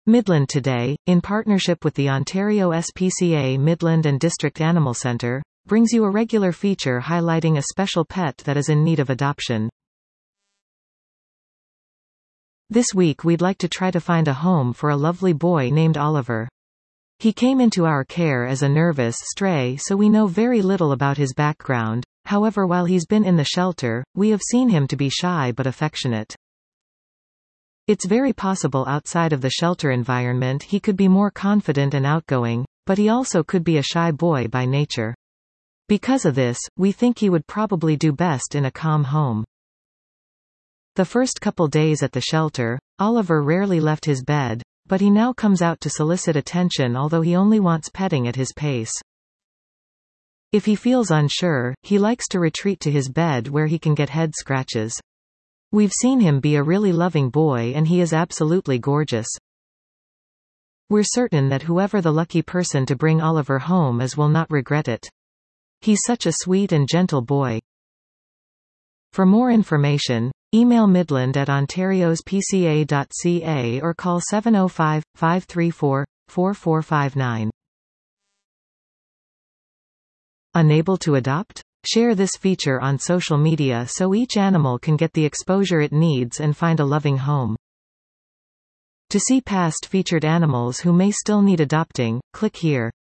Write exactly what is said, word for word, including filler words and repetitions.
Midland Today, in partnership with the Ontario S P C A Midland and District Animal Centre, brings you a regular feature highlighting a special pet that is in need of adoption. This week we'd like to try to find a home for a lovely boy named Oliver. He came into our care as a nervous stray, so we know very little about his background. However, while he's been in the shelter, we have seen him to be shy but affectionate. It's very possible outside of the shelter environment he could be more confident and outgoing, but he also could be a shy boy by nature. Because of this, we think he would probably do best in a calm home. The first couple days at the shelter, Oliver rarely left his bed, but he now comes out to solicit attention, although he only wants petting at his pace. If he feels unsure, he likes to retreat to his bed where he can get head scratches. We've seen him be a really loving boy and he is absolutely gorgeous. We're certain that whoever the lucky person to bring Oliver home is will not regret it. He's such a sweet and gentle boy. For more information, email midland at ontarios p c a dot c a or call seven oh five, five three four, four four five nine. Unable to adopt? Share this feature on social media so each animal can get the exposure it needs and find a loving home. To see past featured animals who may still need adopting, click here.